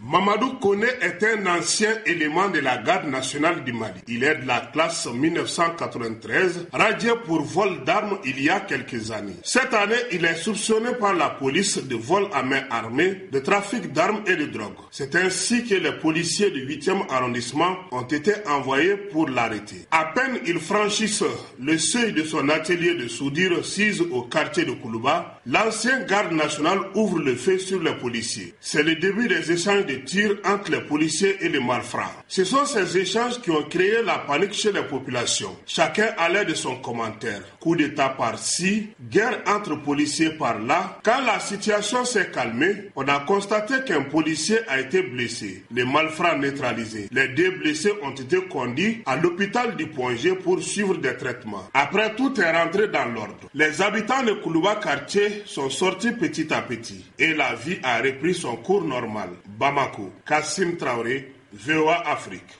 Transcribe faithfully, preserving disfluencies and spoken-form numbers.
Mamadou Koné est un ancien élément de la garde nationale du Mali. Il est de la classe mille neuf cent quatre-vingt-treize, radié pour vol d'armes il y a quelques années. Cette année, il est soupçonné par la police de vol à main armée, de trafic d'armes et de drogue. C'est ainsi que les policiers du huitième arrondissement ont été envoyés pour l'arrêter. À peine ils franchissent le seuil de son atelier de soudure sise au quartier de Koulouba, l'ancien garde national ouvre le feu sur les policiers. C'est le début des échanges de tirs entre les policiers et les malfrats. Ce sont ces échanges qui ont créé la panique chez les populations. Chacun allait de son commentaire. Coup d'état par-ci, guerre entre policiers par-là. Quand la situation s'est calmée, on a constaté qu'un policier a été blessé. Les malfrats neutralisés. Les deux blessés ont été conduits à l'hôpital du Point-G pour suivre des traitements. Après, tout est rentré dans l'ordre. Les habitants de Koulouba quartier sont sortis petit à petit et la vie a repris son cours normal. Bamako, Kassim Traoré, V O A Afrique.